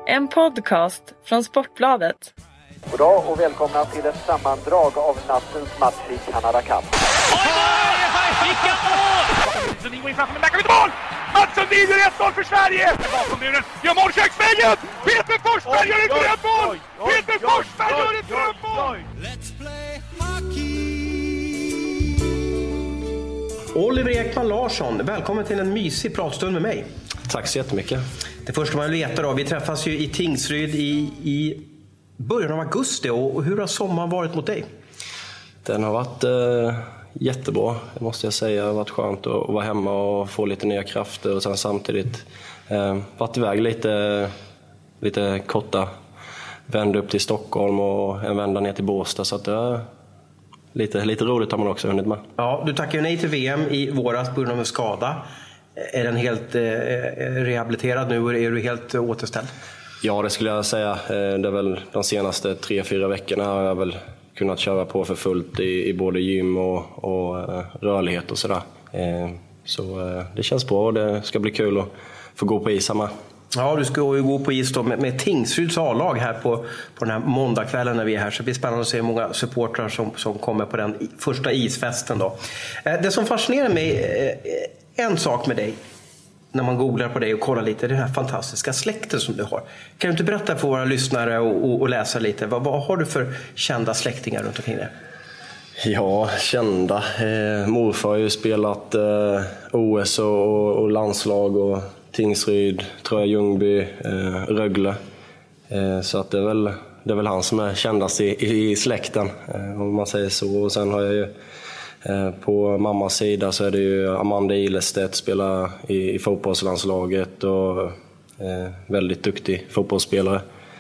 En podcast från Sportbladet. Goddag och välkomna till ett sammandrag av nattens match i Canada Cup. Vilka mål! Sundin går in framför, men där kan vi inte mål! Mats Sundin gör 1-0 för Sverige! Bakom muren, gör mål köksvägen! Peter Forsberg gör ett drömmål! Peter Forsberg gör ett drömmål! Let's play hockey. Oliver Ekman Larsson, välkommen till en mysig pratstund med mig. Tack så jättemycket. Det första man vill veta då, vi träffas ju i Tingsryd i början av augusti, och hur har sommaren varit mot dig? Den har varit jättebra, det måste jag säga. Det har varit skönt att vara hemma och få lite nya krafter, och sen samtidigt varit iväg lite korta vända upp till Stockholm och en vända ner till Båstad, så att det är lite roligt har man också hunnit med. Ja, du tackade nej till VM i våras på grund av en skada. Är den helt rehabiliterad nu, och är du helt återställd? Ja, det skulle jag säga. Det är väl de senaste 3-4 veckorna har jag väl kunnat köra på för fullt i både gym och rörlighet och sådär. Så det känns bra, och det ska bli kul att få gå på is med. Ja, du ska ju gå på is då med Tingsryds A-lag här på den här måndagskvällen när vi är här. Så det blir spännande att se hur många supportrar som kommer på den första isfesten då. Det som fascinerar mig, en sak med dig, när man googlar på dig och kollar lite, den här fantastiska släkten som du har. Kan du inte berätta för våra lyssnare och läsa lite, vad har du för kända släktingar runt omkring dig? Ja, kända. Morfar har ju spelat OS och landslag och Tingsryd, tror jag, Ljungby, Rögle. Så att det är väl han som är kändast i släkten, om man säger så. Och sen har jag ju på mammas sida så är det ju Amanda Ilestedt, spelar i fotbollslandslaget och väldigt duktig fotbollsspelare.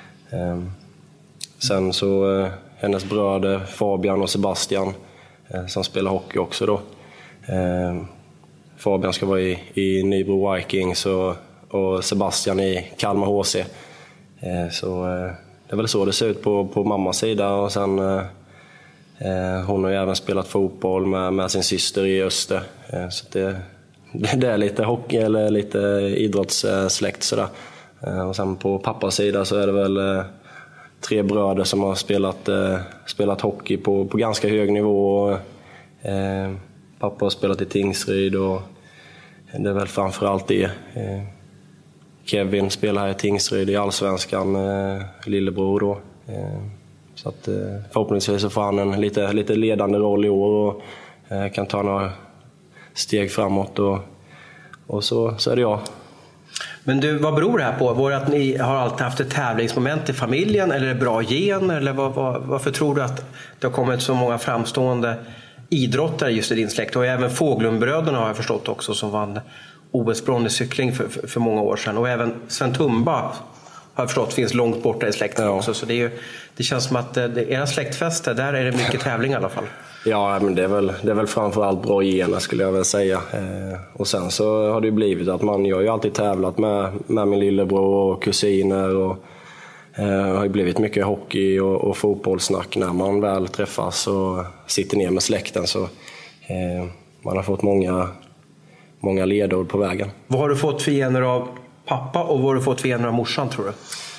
Sen så hennes bröder Fabian och Sebastian som spelar hockey också då. Fabian ska vara i Nybro Vikings och Sebastian i Kalmar HC. Så det är väl så det ser ut på mammas sida. Och sen hon har ju även spelat fotboll med sin syster i Öster. Så det är lite hockey eller lite idrottssläkt sådär. Och sen på pappas sida så är det väl 3 bröder som har spelat hockey på ganska hög nivå. Pappa har spelat i Tingsryd, och det är väl framförallt det. Kevin spelar här i Tingsryd i Allsvenskan, lillebror då. Så att förhoppningsvis så får han en lite ledande roll i år och kan ta några steg framåt, och så är det jag. Men du, vad beror det här på? Var det att ni har alltid haft ett tävlingsmoment i familjen, eller är det bra gen, eller varför tror du att det har kommit så många framstående idrottare just i din släkt? Och även Fåglundbröderna har jag förstått också, som vann OS-brons i cykling för många år sedan. Och även Sven Tumba har jag förstått finns långt borta i släkten också. Så det känns som att era släktfester, där är det mycket tävling i alla fall. Ja, men det är väl framförallt bra gener skulle jag väl säga. Och sen så har det ju blivit att jag har ju alltid tävlat med min lillebror och kusiner, och har ju blivit mycket hockey och fotbollssnack när man väl träffas och sitter ner med släkten. Så man har fått många ledord på vägen. Vad har du fått för gener av pappa, och vad har du fått för gener av morsan, tror du?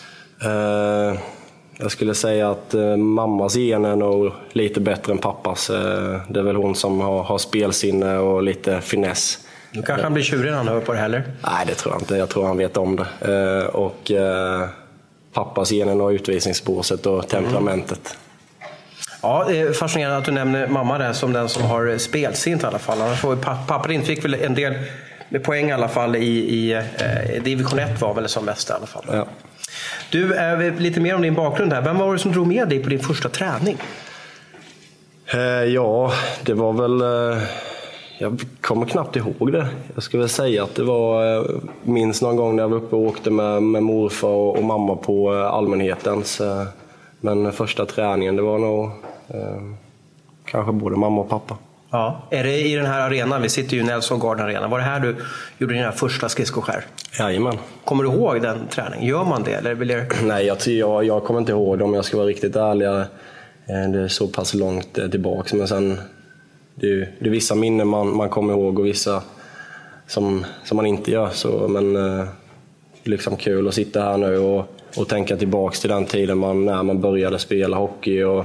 Jag skulle säga att mammas gener är nog lite bättre än pappas. Det är väl hon som har spelsinne och lite finess. Nu kanske han blir tjurig när han hör på det heller? Nej, det tror jag inte. Jag tror han vet om det. Och pappas gener och utvisningsbåset och temperamentet. Ja, det är fascinerande att du nämner mamma där som den som har spelsint i alla fall. Annars får pappa din fick väl en del med poäng i alla fall i division 1 var väl som mest i alla fall. Ja. Du, lite mer om din bakgrund här. Vem var det som drog med dig på din första träning? Ja, det var väl... Jag kommer knappt ihåg det. Jag skulle väl säga att det var... minst någon gång när jag var uppe och åkte med morfar och mamma på allmänhetens. Men första träningen, det var nog kanske både mamma och pappa. Ja. Är det i den här arenan? Vi sitter ju i Nelson Garden Arena. Var det här du gjorde dina första skridskoskär? Jajamän. Kommer du ihåg den träningen? Gör man det? Eller vill jag... Nej, jag kommer inte ihåg det, om jag ska vara riktigt ärlig. Det är så pass långt tillbaka. Men sen, det är vissa minnen man kommer ihåg och vissa som man inte gör. Så, men liksom kul att sitta här nu och tänka tillbaks till den tiden när man började spela hockey. Och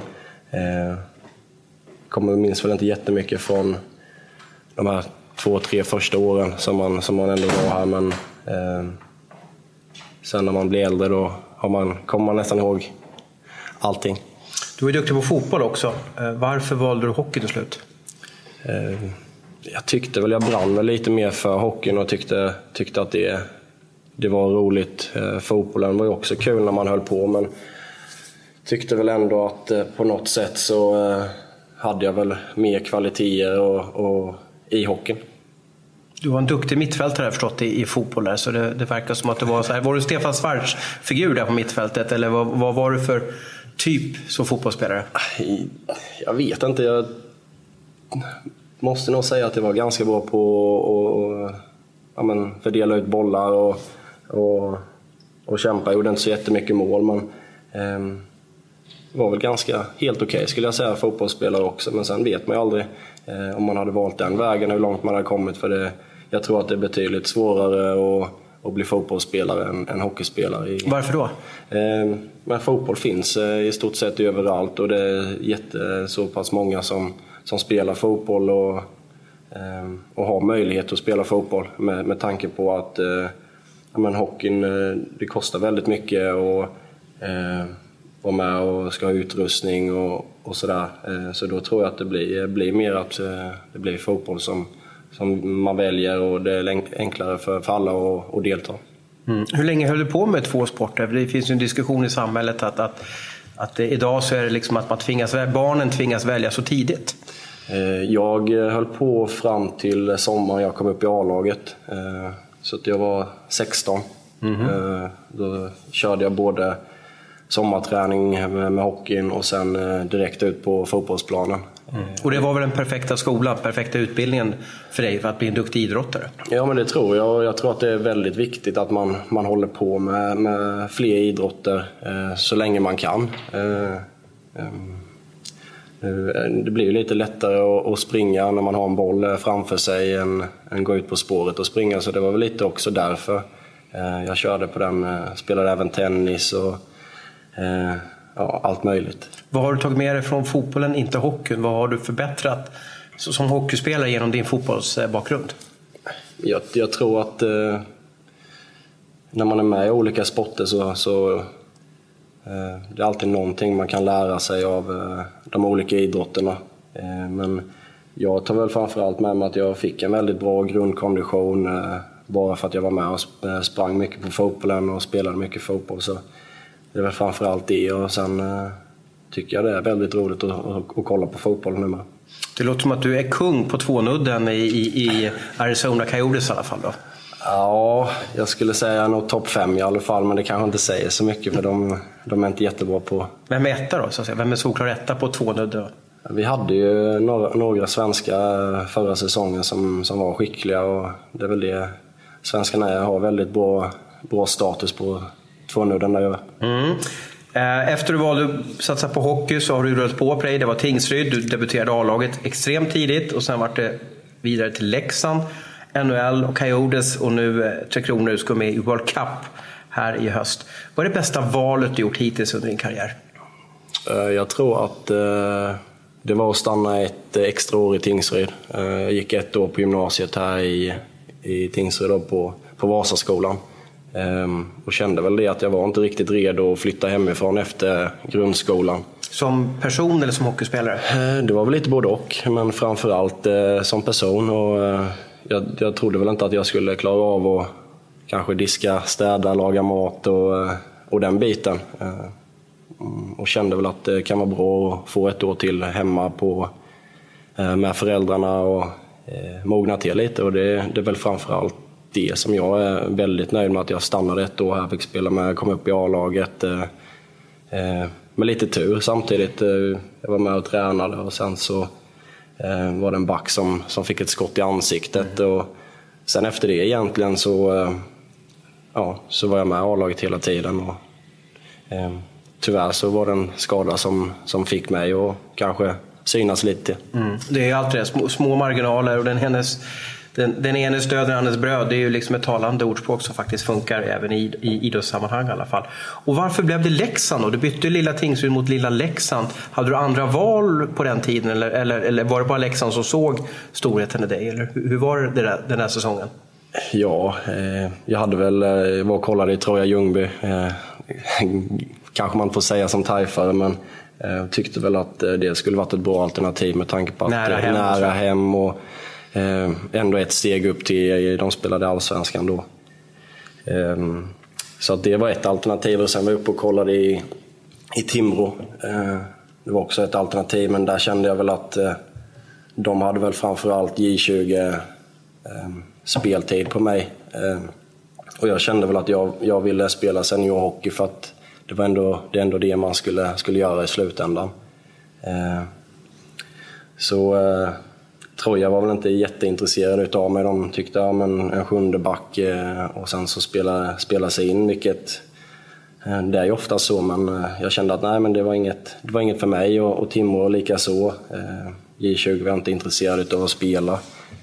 minns väl inte jättemycket från de här 2-3 första åren som man ändå var här, men sen när man blir äldre då kommer man nästan ihåg allting. Du är duktig på fotboll också. Varför valde du hockey till slut? Jag tyckte väl jag brann väl lite mer för hockeyn och tyckte att det var roligt. Fotbollen var ju också kul när man höll på, men tyckte väl ändå att på något sätt så hade jag väl mer kvaliteter och i hockeyn. Du var en duktig mittfältare förstått i fotboll där, så det verkar som att du var så här. Var du Stefan Svarts figur där på mittfältet, eller vad var du för typ som fotbollsspelare? Jag vet inte, jag måste nog säga att jag var ganska bra på att fördela ut bollar och kämpa. Jag gjorde inte så jättemycket mål, men var väl ganska helt okej skulle jag säga, fotbollsspelare också. Men sen vet man ju aldrig om man hade valt den vägen hur långt man hade kommit, för jag tror att det är betydligt svårare att bli fotbollsspelare än hockeyspelare. Varför då? Men fotboll finns i stort sett överallt, och det är så pass många som spelar fotboll och har möjlighet att spela fotboll med tanke på att hockeyn det kostar väldigt mycket och vara med och ska ha utrustning och sådär. Så då tror jag att det blir mer att det blir fotboll som man väljer, och det är enklare för alla att delta. Hur länge höll du på med 2 sporter? Det finns ju en diskussion i samhället att idag så är det liksom att barnen tvingas välja så tidigt. Jag höll på fram till sommaren jag kom upp i A-laget. Så att jag var 16. Då körde jag både sommarträning med hockeyn och sen direkt ut på fotbollsplanen. Och det var väl den perfekta skolan, perfekta utbildningen för dig för att bli en duktig idrottare? Ja, men det tror jag. Jag tror att det är väldigt viktigt att man håller på med fler idrotter så länge man kan. Det blir ju lite lättare att springa när man har en boll framför sig än gå ut på spåret och springa, så det var väl lite också därför jag körde på den. Spelade även tennis och allt möjligt. Vad har du tagit med dig från fotbollen, inte hockeyn? Vad har du förbättrat som hockeyspelare genom din fotbollsbakgrund? Jag tror att när man är med i olika sporter så det är alltid någonting man kan lära sig av de olika idrotterna. Men jag tar väl framförallt med mig att jag fick en väldigt bra grundkondition bara för att jag var med och sprang mycket på fotbollen och spelade mycket fotboll. Så det är väl framförallt det, och sen tycker jag det är väldigt roligt att kolla på fotboll nu med. Det låter som att du är kung på 2-nudden i Arizona Coyotes i alla fall då? Ja, jag skulle säga nog topp 5 i alla fall, men det kanske inte säger så mycket för de är inte jättebra på. Vem är etta då? Så att säga? Vem är solklar etta på 2-nudden? Vi hade ju några svenska förra säsongen som var skickliga, och det är väl det. Svenskarna har väldigt bra status på 2-nudden där över. Efter du valde att satsa på hockey så har du rullat på dig. Det var Tingsryd, du debuterade A-laget extremt tidigt och sen var det vidare till Leksand, NHL och Coyotes, och nu Tre Kronor ska med i World Cup här i höst. Vad är det bästa valet du gjort hittills under din karriär? Jag tror att det var att stanna ett extra år i Tingsryd. Jag gick 1 år på gymnasiet här i Tingsryd då på Vasaskolan. Och kände väl det att jag var inte riktigt redo att flytta hemifrån efter grundskolan. Som person eller som hockeyspelare? Det var väl lite både och, men framförallt som person. Och jag trodde väl inte att jag skulle klara av att kanske diska, städa, laga mat och den biten. Och kände väl att det kan vara bra att få 1 år till hemma med föräldrarna och mogna till lite. Och det är väl framförallt det som jag är väldigt nöjd med, att jag stannade 1 år här, fick spela med, kom upp i A-laget med lite tur samtidigt. Jag var med och tränade, och sen så var det en back som fick ett skott i ansiktet, och sen efter det egentligen så var jag med i A-laget hela tiden, och tyvärr så var det en skada som fick mig och kanske synas lite. Det är alltid det, små marginaler, och hennes den enes död, den andres bröd. Det är ju liksom ett talande ordspråk som faktiskt funkar även i idrottssammanhang i alla fall. Och varför blev det Leksand då? Du bytte lilla Tingsryd mot lilla Leksand. Hade du andra val på den tiden eller var det bara Leksand som såg storheten i dig? Eller hur var det den här säsongen? Ja, jag hade väl var och kollade i Troja Ljungby. Kanske man får säga som tajfare, men tyckte väl att det skulle varit ett bra alternativ med tanke på att nära hem och ändå ett steg upp till de spelade Allsvenskan då. Så att det var ett alternativ, och sen var jag uppe och kollade i Timrå. Det var också ett alternativ, men där kände jag väl att de hade väl framförallt J20 speltid på mig. Och jag kände väl att jag ville spela seniorhockey för att det är ändå det man skulle göra i slutändan. Så Troja var väl inte jätteintresserad utav mig. De tyckte en sjunde back och sen så spela sig in, vilket det är ju ofta så, men jag kände att nej, men det var inget för mig, och Timrå lika så. J20 var inte intresserad av att spela.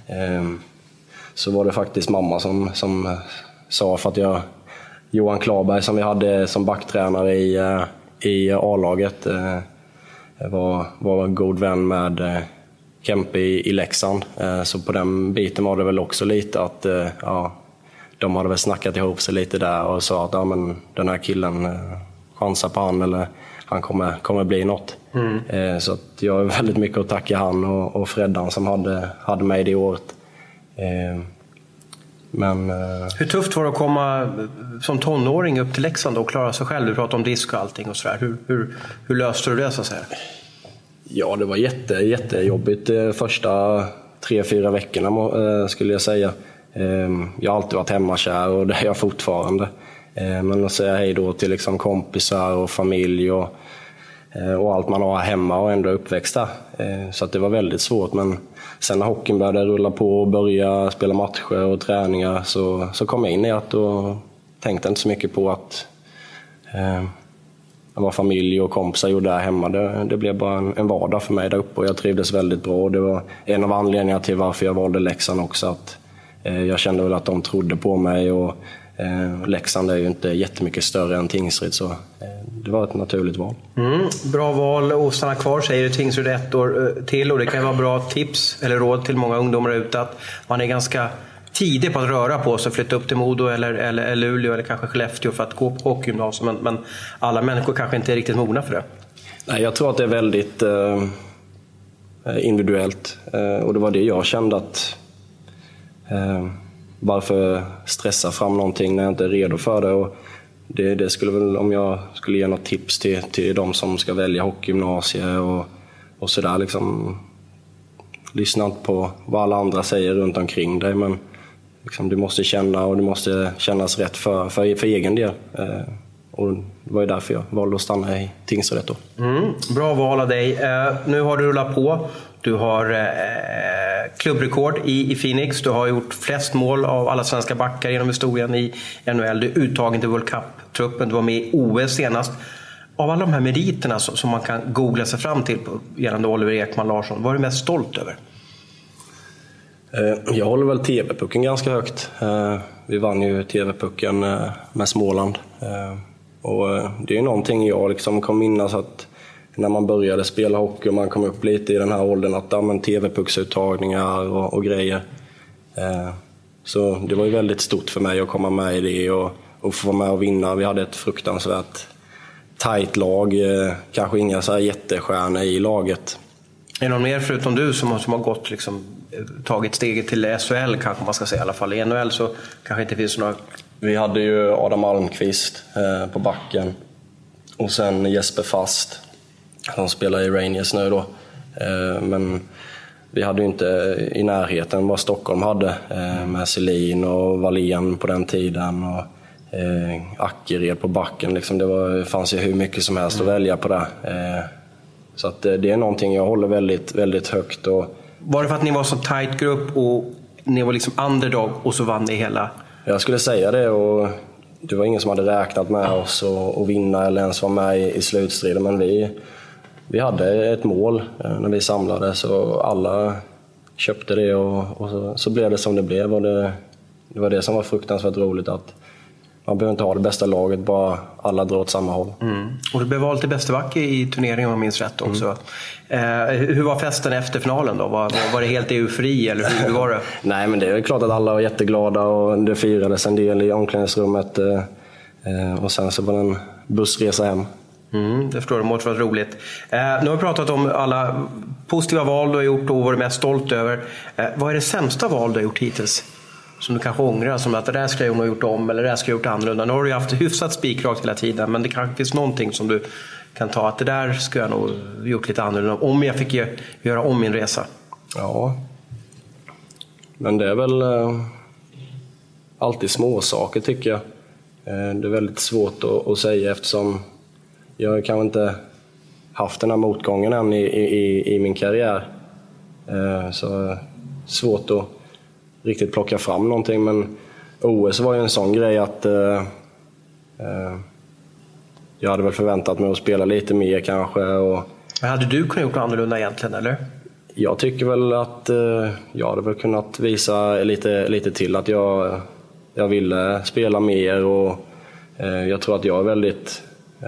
Så var det faktiskt mamma som sa, för att Johan Klarberg som vi hade som backtränare i A-laget var god vän med Kempe i Leksand. Så på den biten var det väl också lite att de hade väl snackat ihop sig lite där och sa att men den här killen chansar på han, eller han kommer bli något. Så att jag har väldigt mycket att tacka han och Freddan som hade mig det året. Men hur tufft var det att komma som tonåring upp till Leksand och klara sig själv? Du pratade om disk och allting och sådär. Hur löste du det, så att säga? Ja, det var jättejobbigt första 3-4 veckorna skulle jag säga. Jag har alltid varit hemmakär, och det är jag fortfarande. Men att säga hej då till liksom kompisar och familj och allt man har hemma, och ändå uppväxt där. Så att det var väldigt svårt, men sen när hockeyn började rulla på och börja spela matcher och träningar så kom jag in i att, och tänkte inte så mycket på att vad familj och kompisar gjorde där hemma. Det blev bara en vardag för mig där uppe, och jag trivdes väldigt bra. Det var en av anledningarna till varför jag valde Leksand också, att jag kände väl att de trodde på mig, och Leksand är ju inte jättemycket större än Tingsryd, så det var ett naturligt val. Bra val att stanna kvar, säger du. Tingsryd 1 år till, och det kan vara bra tips eller råd till många ungdomar ute att man är ganska tidig på att röra på sig, flytta upp till Modo eller Luleå eller kanske Skellefteå för att gå på hockeygymnasium, men alla människor kanske inte är riktigt mogna för det. Nej, jag tror att det är väldigt individuellt, och det var det jag kände att varför stressa fram någonting när jag inte är redo för det. Och det skulle väl, om jag skulle ge något tips till de som ska välja hockeygymnasiet och sådär, liksom, lyssna inte på vad alla andra säger runt omkring dig, men liksom, du måste känna, och det måste kännas rätt för egen del. Och det var ju därför jag valde att stanna i Tingsryd då. Bra val av dig. Nu har du rullat på. Du har klubbrekord i Phoenix. Du har gjort flest mål av alla svenska backar genom historien i NHL. Du är uttagen till World Cup-truppen. Du var med i OS senast. Av alla de här meriterna som man kan googla sig fram till gällande Oliver Ekman Larsson, vad är du mest stolt över? Jag håller väl TV-pucken ganska högt. Vi vann ju TV-pucken med Småland. Och det är någonting jag liksom kan minnas, att när man började spela hockey och man kom upp lite i den här åldern, att TV-pucksuttagningar och grejer. Så det var ju väldigt stort för mig att komma med i det och få vara med och vinna. Vi hade ett fruktansvärt tajt lag, kanske inga så här jättestjärnor i laget. Är det någon mer förutom du som har gått liksom, tagit steget till SHL, kanske man ska säga i alla fall? I NHL så kanske inte finns några. Vi hade ju Adam Almqvist på backen, och sen Jesper Fast som spelar i Rangers nu då. Men vi hade ju inte i närheten vad Stockholm hade med Selin och Wallén på den tiden, och Ackered på backen. Liksom det fanns ju hur mycket som helst att välja på det. Så att det är någonting jag håller väldigt, väldigt högt. Och var det för att ni var så tight grupp och ni var liksom underdog och så vann ni hela? Jag skulle säga det, och det var ingen som hade räknat med oss och vinna eller ens vara med i slutstriden, men vi hade ett mål när vi samlades, och alla köpte det och så blev det som det blev. Och det var det som var fruktansvärt roligt, att man behöver inte ha det bästa laget, bara alla drar åt samma håll. Och du blev vald till bästa back i turneringen om jag minns rätt också. Hur var festen efter finalen då? Var det helt eufori eller hur var det? Nej, men det är klart att alla var jätteglada och det firades en del i omklädningsrummet. Och sen så var det en bussresa hem. Det förstår jag, det måste vara roligt. Nu har vi pratat om alla positiva val du har gjort och vad du är mest stolt över. Vad är det sämsta val du har gjort hittills? Som du kanske ångrar, som att det där skulle jag nog ha gjort om eller det där skulle jag ha gjort annorlunda. Nu har du ju haft hyfsat spikrakt hela tiden, men det kanske finns någonting som du kan ta att det där skulle jag nog gjort lite annorlunda om jag fick göra om min resa. Ja, men det är väl alltid små saker tycker jag. Det är väldigt svårt att säga eftersom jag kanske inte haft den här motgången än i min karriär. Så svårt att riktigt plocka fram någonting, men OS var ju en sån grej att jag hade väl förväntat mig att spela lite mer kanske. Men hade du kunnat gjort annorlunda egentligen, eller? Jag tycker väl att jag hade väl kunnat visa lite till att jag ville spela mer, och jag tror att jag är väldigt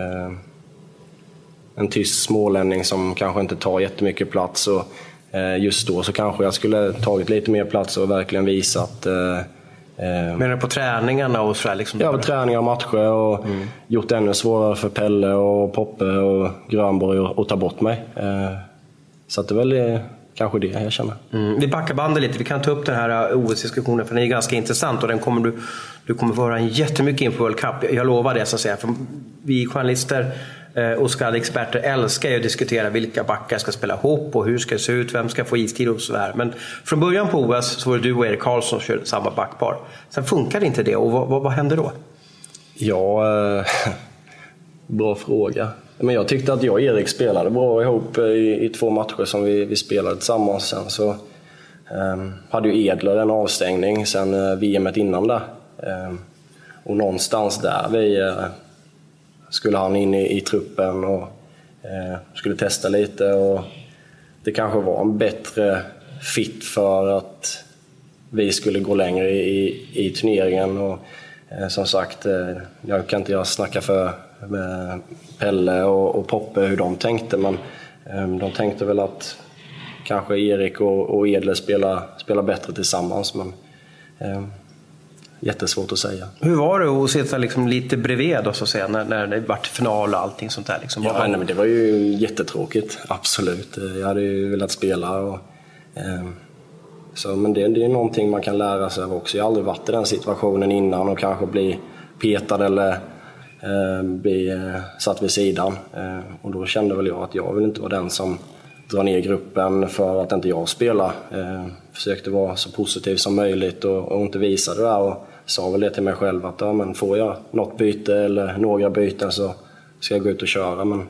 en tyst smålänning som kanske inte tar jättemycket plats, och just då så kanske jag skulle tagit lite mer plats och verkligen visat. Men på träningarna och sådär liksom? Ja, på träningar och matcher och gjort det ännu svårare för Pelle och Poppe och Grönborg att ta bort mig. Så att det är väl kanske det jag känner. Vi backar bandet lite, vi kan ta upp den här OS-diskussionen för den är ganska intressant och den kommer du kommer få höra en jättemycket inför World Cup. Jag lovar det så att säga, för vi journalister och skallexperter älskar ju att diskutera vilka backar ska spela ihop och hur ska det se ut, vem ska få istid och sådär. Men från början på OS så var det du och Erik Karlsson som körde samma backpar. Sen funkade inte det och vad hände då? Ja, bra fråga. Men jag tyckte att jag och Erik spelade bra ihop i 2 matcher som vi spelade tillsammans. Sen så hade ju Edler en avstängning sen VM:et innan där. Och någonstans där skulle han in i truppen och skulle testa lite. Och det kanske var en bättre fit för att vi skulle gå längre i turneringen. Och som sagt, jag kan inte snacka för med Pelle och Poppe hur de tänkte, men de tänkte väl att kanske Erik och Edler spelar bättre tillsammans, men jättesvårt att säga. Hur var det att sitta liksom lite bredvid då, så att säga, när det var final och allting sånt där? Liksom? Ja, men det var ju jättetråkigt, absolut. Jag hade ju velat spela. Men det är någonting man kan lära sig av också. Jag har aldrig varit i den situationen innan och kanske bli petad eller bli satt vid sidan. Och då kände väl jag att jag vill inte vara den som drar ner gruppen för att inte jag spelar. Försökte vara så positiv som möjligt och inte visa det där, och sa väl det till mig själv att men får jag något byte eller några byten så ska jag gå ut och köra. Men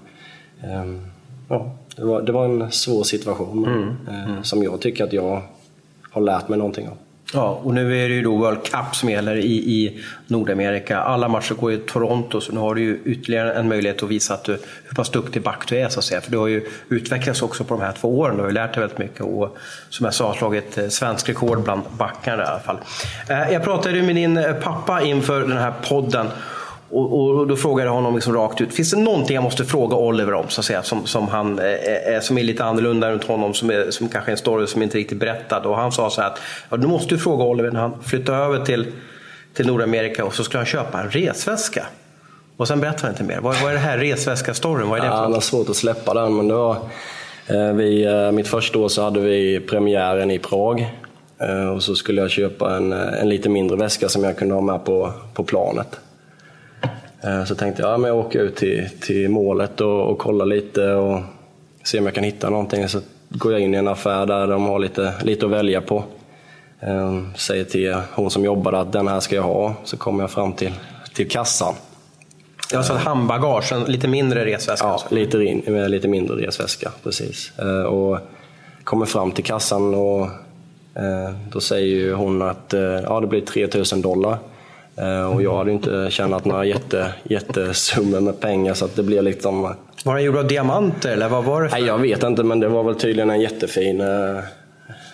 det var en svår situation som jag tycker att jag har lärt mig någonting av. Ja, och nu är det ju då World Cup som gäller i Nordamerika. Alla matcher går i Toronto, så nu har du ju ytterligare en möjlighet att visa att hur pass duktig back du är, så att säga. För du har ju utvecklats också på de här 2 åren. Du har ju lärt dig väldigt mycket och som jag sa slagit svensk rekord bland backarna i alla fall. Jag pratade ju med din pappa inför den här podden. Och då frågade jag honom liksom rakt ut: finns det någonting jag måste fråga Oliver om, så att säga, som är lite annorlunda runt honom, som kanske är en story som inte riktigt berättad? Och han sa så här att du måste fråga Oliver när han flyttar över till Nordamerika, och så skulle han köpa en resväska. Och sen berättade han inte mer. Vad är det här resväska-storyn? Vad är det för? Det var svårt att släppa den, men det var mitt första år så hade vi premiären i Prag. Och så skulle jag köpa en lite mindre väska som jag kunde ha med på planet. Så tänkte jag jag åker ut till målet och kollar lite och ser om jag kan hitta någonting. Så går jag in i en affär där de har lite att välja på. Säger till hon som jobbar att den här ska jag ha. Så kommer jag fram till kassan. Alltså handbagage, en lite mindre resväska? Ja, lite mindre resväska, precis. Och kommer fram till kassan och då säger ju hon att det blir $3,000. Och jag hade inte tjänat några jättesummor med pengar, så att det blev liksom... Var den gjord av diamanter eller vad var det för? Nej, jag vet inte, men det var väl tydligen en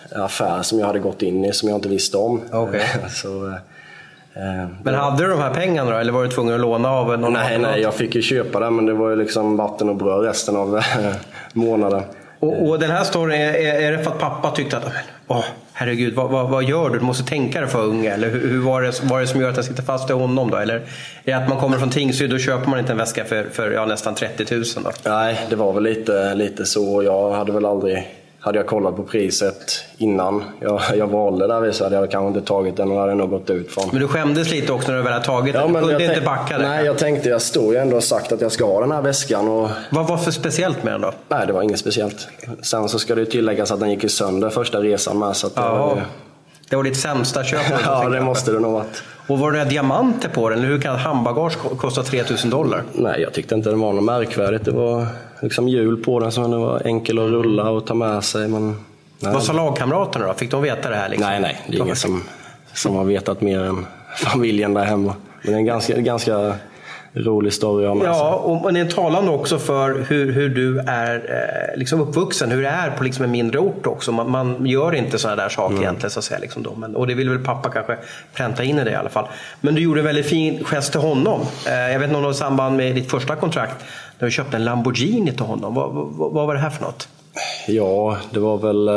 affär som jag hade gått in i som jag inte visste om. Okay. Så, men hade du de här pengarna då, eller var du tvungen att låna av någon? Nej, jag fick ju köpa det, men det var ju liksom vatten och bröd resten av månaden. Och den här storyn, är det för att pappa tyckte att herregud, vad gör du? Du måste tänka dig för unga. Eller hur var det som gör att jag sitter fast i honom då? Eller är det att man kommer från Tingsryd och köper man inte en väska för nästan 30 000 då? Nej, det var väl lite så. Jag hade väl aldrig... Hade jag kollat på priset innan jag valde där, så hade jag kanske inte tagit den och hade nog gått ut från. Men du skämdes lite också när du väl hade tagit den? Du kunde inte backa det? Nej, jag stod ju ändå och sagt att jag ska ha den här väskan. Och... Vad var för speciellt med den då? Nej, det var inget speciellt. Sen så ska det tilläggas att den gick i sönder första resan med. Så att det var ditt sämsta köp. Ja, det måste det nog varit. Och var det diamanter på den? Eller hur kan ett handbagage kosta $3,000? Nej, jag tyckte inte det var något märkvärdigt. Det var liksom hjul på den som det var enkel att rulla och ta med sig. Men, vad sa lagkamraterna då? Fick de veta det här? Liksom? Nej, det är ingen som har vetat mer än familjen där hemma. Men det är en ganska rolig story om. Ja, och det är talande också för hur du är liksom uppvuxen, hur det är på liksom en mindre ort också. Man gör inte sådana där saker egentligen så att säga, liksom då. Och det vill väl pappa kanske pränta in i det i alla fall. Men du gjorde en väldigt fin gest till honom. Jag vet inte om det var i samband med ditt första kontrakt när du köpte en Lamborghini till honom. Vad var det här för något? Ja, det var väl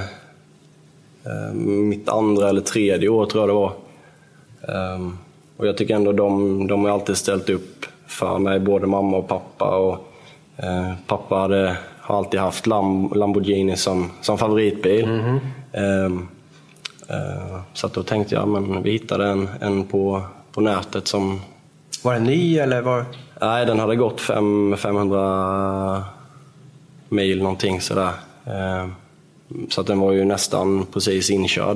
mitt andra eller tredje år tror jag det var. Och jag tycker ändå de har alltid ställt upp för mig, både mamma och pappa. Och, pappa har alltid haft Lamborghini som favoritbil. Så att då tänkte jag, men vi hittade en på nätet som... Var den ny eller var... Nej, den hade gått 500 mil någonting sådär. Så att den var ju nästan precis inkörd.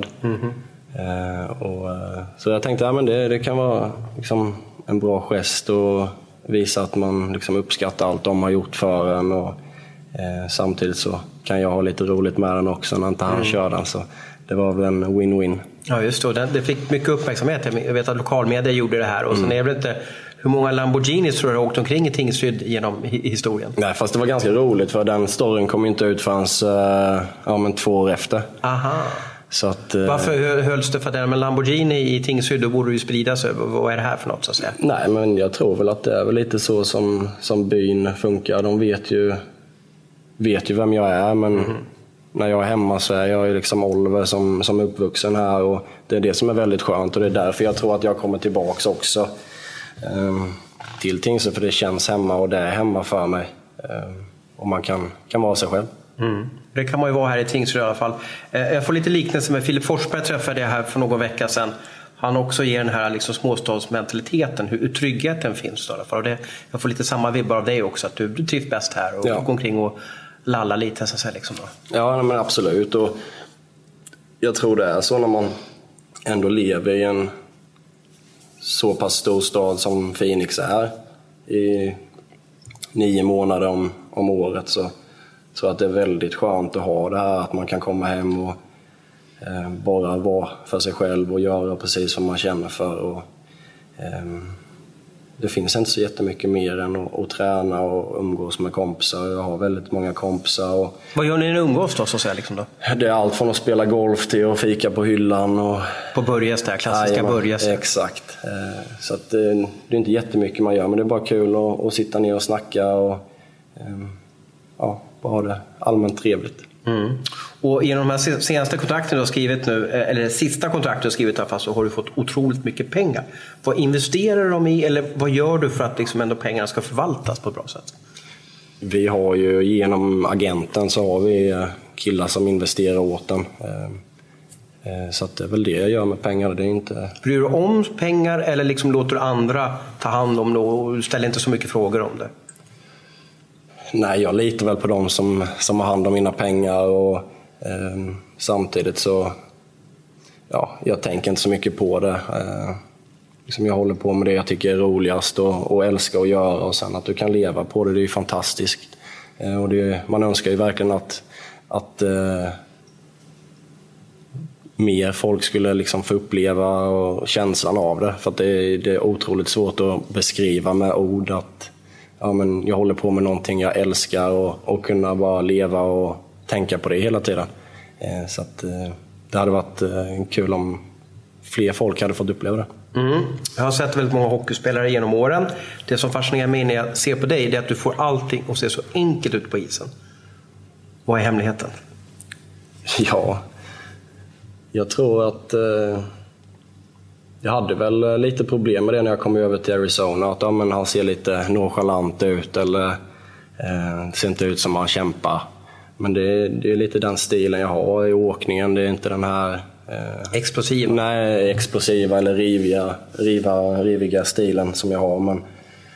Så jag tänkte men det kan vara liksom en bra gest och visa att man liksom uppskattar allt de har gjort för en. Och, samtidigt så kan jag ha lite roligt med den också när inte han kör den. Så det var väl en win-win. Ja, just det fick mycket uppmärksamhet. Jag vet att lokalmedia gjorde det här. Och sen är det inte... Hur många Lamborghinis tror du har åkt omkring i Tingsryd genom historien? Nej, fast det var ganska roligt för den storyn kom inte ut förrän 2 år efter. Aha. Så att, varför hölls det för det med Lamborghini i Tingsryd? Då borde det ju spridas över. Vad är det här för något så att säga? Nej, men jag tror väl att det är väl lite så som byn funkar. De vet ju vem jag är, men när jag är hemma så är jag liksom Oliver som är uppvuxen här, och det är det som är väldigt skönt, och det är därför jag tror att jag kommer tillbaks också till Tingsryd, för det känns hemma och det är hemma för mig, och man kan vara sig själv. Det kan man ju vara här i Tingsryd i alla fall. Jag får lite liknelse med Filip Forsberg, träffade jag här för någon vecka sedan. Han också ger den här liksom småstadsmentaliteten, hur tryggheten finns då i alla fall. Och jag får lite samma vibbar av dig också, att du trivs bäst här och går omkring och lalla lite så att säga, liksom då. Ja, men absolut, och jag tror det är så när man ändå lever i en så pass stor stad som Phoenix är i 9 månader om året, så att det är väldigt skönt att ha det här, att man kan komma hem och bara vara för sig själv och göra precis vad man känner för. Och, det finns inte så jättemycket mer än att träna och umgås med kompisar. Jag har väldigt många kompisar. Och vad gör ni när ni umgås då, så att säga, liksom då? Det är allt från att spela golf till att fika på hyllan. Och... På Börjes där, klassiska Börjes. Exakt. Så att det är inte jättemycket man gör, men det är bara kul att sitta ner och snacka och bara ha det allmänt trevligt. Och genom de här senaste kontrakten du har skrivit nu, eller sista kontraktet du har skrivit här, fast så har du fått otroligt mycket pengar. Vad investerar de i, eller vad gör du för att liksom ändå pengarna ska förvaltas på ett bra sätt? Vi har ju genom agenten så har vi killar som investerar åt den. Så att det är väl det jag gör med pengar. Det är inte... Bryr du om pengar eller liksom låter du andra ta hand om det och ställer inte så mycket frågor om det? Nej, jag litar väl på dem som har hand om mina pengar, och samtidigt så jag tänker inte så mycket på det. Liksom jag håller på med det jag tycker är roligast och älskar att göra, och sen att du kan leva på det är ju fantastiskt. Och man önskar ju verkligen att mer folk skulle liksom få uppleva och känslan av det, för att det är otroligt svårt att beskriva med ord att men jag håller på med någonting jag älskar, och kunna bara leva och tänka på det hela tiden. Så att det hade varit kul om fler folk hade fått uppleva det. Jag har sett väldigt många hockeyspelare genom åren. Det som fascinerar mig när jag ser på dig är att du får allting att se så enkelt ut på isen. Vad är hemligheten? Ja, jag tror att jag hade väl lite problem med det när jag kom över till Arizona. Att men han ser lite nonchalant ut eller ser inte ut som han kämpar. Men det är lite den stilen jag har i åkningen. Det är inte den här explosiva? Nej, explosiva eller riviga stilen som jag har. Men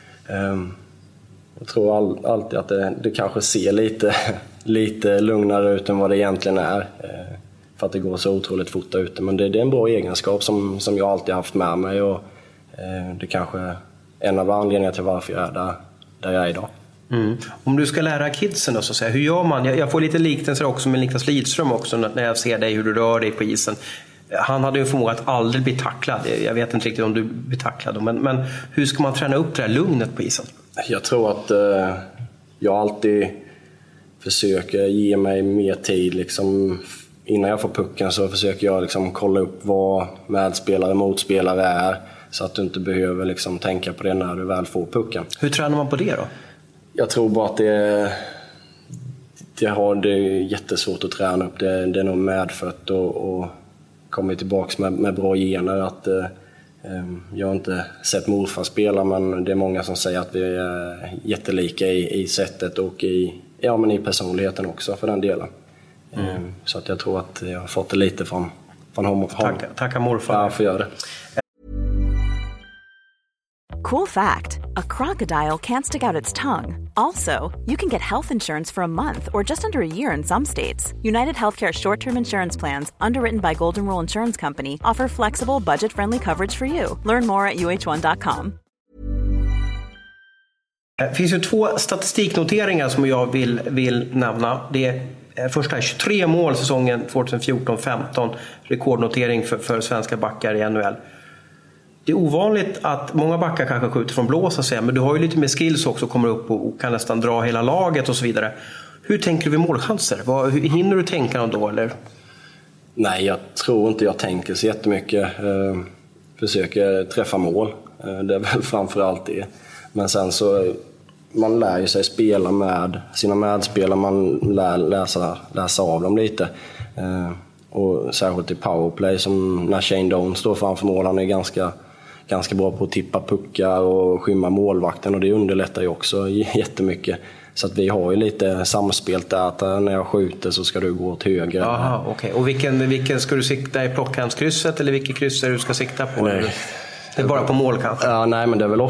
jag tror alltid att det kanske ser lite lugnare ut än vad det egentligen är. För att det går så otroligt fort där ute. Men det är en bra egenskap som jag alltid haft med mig. Och det kanske är en av anledningarna till varför jag är där jag är idag. Om du ska lära kidsen då, så att säga, hur gör man? Jag får lite liknelser också med Niklas Lidström också när jag ser dig, hur du rör dig på isen. Han hade ju förmåga att aldrig bli tacklad. Jag vet inte riktigt om du blir tacklad. Men hur ska man träna upp det här lugnet på isen? Jag tror att jag alltid försöker ge mig mer tid. Liksom, innan jag får pucken så försöker jag liksom kolla upp vad medspelare och motspelare är. Så att du inte behöver liksom tänka på det när du väl får pucken. Hur tränar man på det då? Jag tror bara att det är jättesvårt att träna upp. Det är nog medfött och kommer tillbaka med bra gener. Att, jag har inte sett morfar spela, men det är många som säger att vi är jättelika i sättet och i personligheten också för den delen. Så att jag tror att jag har fått det lite från honom. Tacka morfar. Ja, för göra det. Cool fact, a crocodile can't stick out its tongue. Also, you can get health insurance for a month or just under a year in some states. United Healthcare short-term insurance plans, underwritten by Golden Rule Insurance Company, offer flexible, budget-friendly coverage for you. Learn more at uh1.com. Det finns ju 2 statistiknoteringar som jag vill nämna. Det är första är 23 mål säsongen 2014-15, rekordnotering för svenska backar i NHL. Det är ovanligt att många backar kanske skjuter från blå, så att säga, men du har ju lite mer skills också, kommer upp och kan nästan dra hela laget och så vidare. Hur tänker du vid målchanser? Hinner du tänka dem då, eller? Nej, jag tror inte jag tänker så jättemycket. Försöker träffa mål. Det är väl framförallt det. Men sen så man lär ju sig spela med sina medspelare. Man lär läsa av dem lite. Och särskilt i powerplay, som när Shane Doan står framför mål. Han är ganska bra på att tippa puckar och skymma målvakten, och det underlättar ju också jättemycket. Så att vi har ju lite samspel där, att när jag skjuter så ska du gå åt höger. Aha, okay. Och vilken ska du sikta i plockhandskrysset, eller vilket kryss är du ska sikta på? Nej. Det är bara på mål kanske? Ja, nej, men det är väl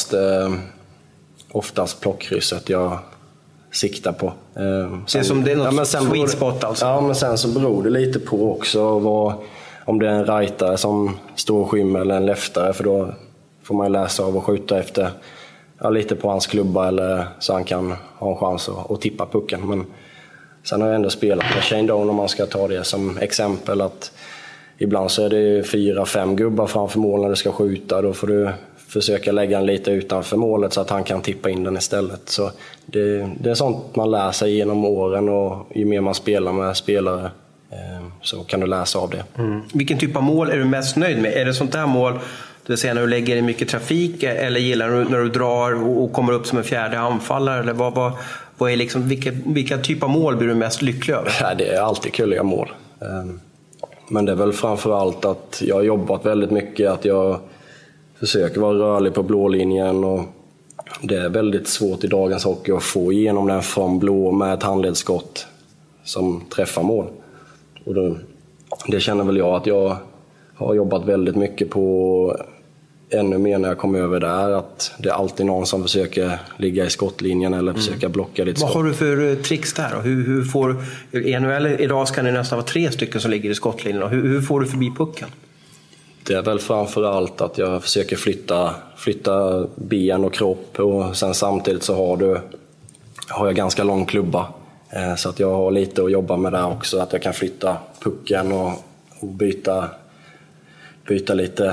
oftast plockkrysset jag siktar på. Det är som det är något sweet spot alltså? Ja, men sen så beror det lite på också om det är en rightare som står och skymmer eller en leftare, för då får man läsa av och skjuta efter lite på hans klubba, eller så han kan ha en chans att tippa pucken. Men sen har jag ändå spelat med Shane Doan, om man ska ta det som exempel, att ibland så är det 4-5 gubbar framför mål när du ska skjuta. Då får du försöka lägga den lite utanför målet så att han kan tippa in den istället. Så det är sånt man lär sig genom åren, och ju mer man spelar med spelare så kan du läsa av det. Vilken typ av mål är du mest nöjd med? Är det sånt där mål, det vill säga när du lägger i mycket trafik, eller gillar du när du drar och kommer upp som en fjärde anfallare, eller vad är liksom, vilka typ av mål blir du mest lycklig över? Ja, det är alltid kul mål. Men det är väl framförallt att jag har jobbat väldigt mycket, att jag försöker vara rörlig på blålinjen, och det är väldigt svårt i dagens hockey att få igenom den från blå med ett handledsskott som träffar mål. Och det känner väl jag att jag har jobbat väldigt mycket på, ännu mer när jag kom över där, att det är alltid någon som försöker ligga i skottlinjen eller försöka blocka ditt skott. Vad har du för tricks där då? Hur får i NHL idag ska det nästan vara 3 stycken som ligger i skottlinjen. Hur får du förbi pucken? Det är väl framförallt att jag försöker flytta ben och kropp, och sen samtidigt så har jag ganska lång klubba, så att jag har lite att jobba med där också, att jag kan flytta pucken och byta lite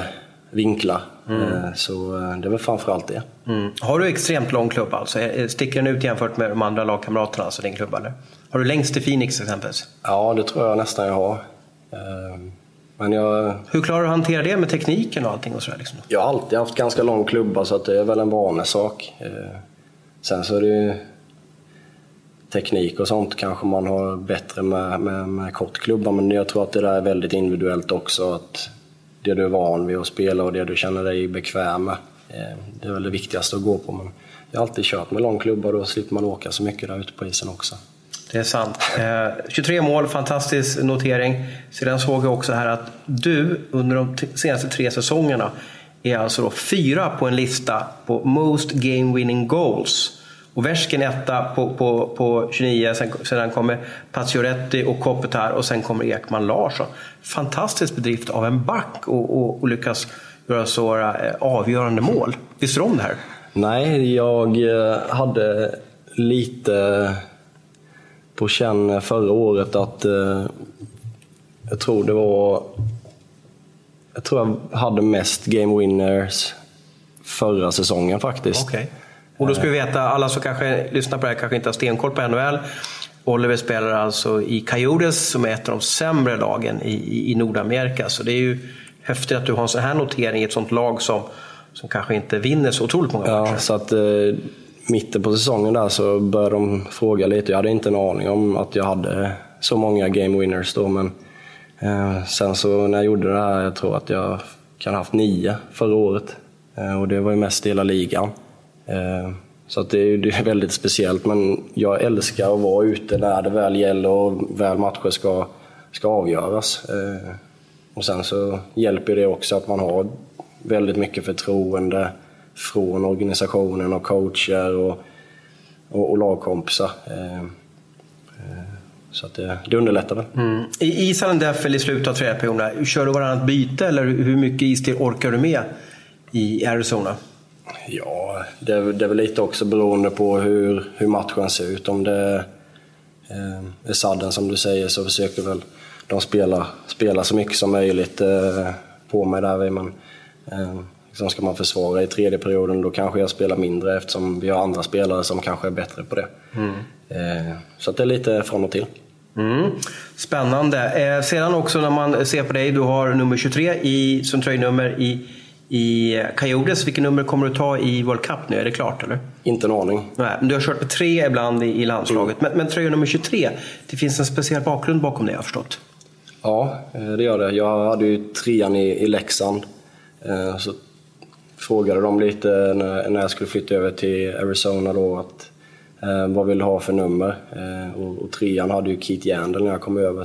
vinklar. Så det är väl framförallt det. Har du extremt lång klubb alltså? Sticker den ut jämfört med de andra lagkamraterna, alltså din klubb, eller? Har du längst i Phoenix exempelvis? Ja, det tror jag nästan jag har. Men hur klarar du att hantera det med tekniken och allting och sådär liksom? Jag har alltid haft ganska lång klubba, så att det är väl en vanesak. Sen så är det ju teknik och sånt kanske man har bättre med kort klubba, men jag tror att det där är väldigt individuellt också, att det du är van vid att spela och det du känner dig bekväm med, det är väl det viktigaste att gå på. Men jag har alltid kört med lång klubba, och då slipper man åka så mycket där ute på isen också. Det är sant. 23 mål, fantastisk notering. Sedan såg jag också här att du under de senaste 3 säsongerna är alltså då 4 på en lista på Most Game Winning Goals. Och Värsken 1 på 29, sedan kommer Pacioretty och Kopitar, och sen kommer Ekman Larsson. Fantastisk bedrift av en back och lyckas göra så avgörande mål. Visste du om det här? Nej, jag hade lite på känn förra året att jag tror jag hade mest game winners förra säsongen faktiskt. Okay. Och då ska vi veta, alla som kanske lyssnar på det här kanske inte har stenkoll på NHL. Oliver spelar alltså i Coyotes, som är ett av de sämre lagen i Nordamerika. Så det är ju häftigt att du har en sån här notering i ett sånt lag som kanske inte vinner så otroligt många matcher. Ja, så att mitten på säsongen där så började de fråga lite. Jag hade inte en aning om att jag hade så många game winners då, men sen så när jag gjorde det här, jag tror att jag kan ha haft 9 förra året. Och det var ju mest i hela ligan. Så att det är väldigt speciellt, men jag älskar att vara ute när det väl gäller och väl matcher ska avgöras. Och sen så hjälper det också att man har väldigt mycket förtroende från organisationen och coacher och lagkompisar. Så att det underlättar det. I Island Deffel i slutet av 3 perioder, kör du varannat byte, eller hur mycket istid orkar du med i Arizona? Ja, det är väl lite också beroende på hur matchen ser ut. Om det är sadden som du säger, så försöker väl de spela så mycket som möjligt på mig där. Men liksom ska man försvara i 3:e perioden, då kanske jag spelar mindre, eftersom vi har andra spelare som kanske är bättre på det. Så att det är lite från och till. Spännande. Sedan också när man ser på dig, du har nummer 23 som tröjnummer i Coyotes. Vilket nummer kommer du ta i World Cup nu? Är det klart, eller? Inte en aning. Nej, men du har kört med 3 ibland i landslaget. Men tröja nummer 23, det finns en speciell bakgrund bakom det, jag har förstått. Ja, det gör det. Jag hade ju 3:an i Leksand. Så frågade de lite när jag skulle flytta över till Arizona då, att vad vill du ha för nummer? Och 3:an hade ju Keith Yandel när jag kom över.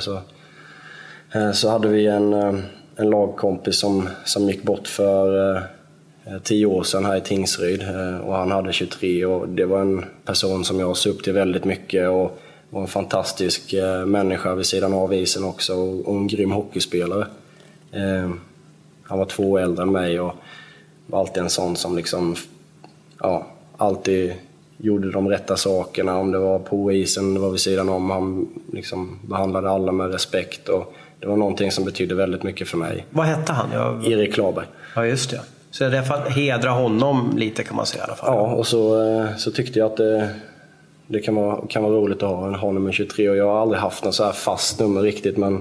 Så hade vi en lagkompis som gick bort för 10 år sedan här i Tingsryd, och han hade 23, och det var en person som jag såg upp till väldigt mycket och var en fantastisk människa vid sidan av isen också, och en grym hockeyspelare. Han var 2 år äldre än mig och var alltid en sån som liksom, ja, alltid gjorde de rätta sakerna, om det var på isen, det var vid sidan om. Han liksom behandlade alla med respekt, och det var någonting som betydde väldigt mycket för mig. Vad hette han? Erik Klarberg. Ja, just det. Så det är för att hedra honom lite, kan man säga i alla fall. Ja, och så tyckte jag att det kan vara roligt att ha nummer 23, och jag har aldrig haft något så här fast nummer riktigt, men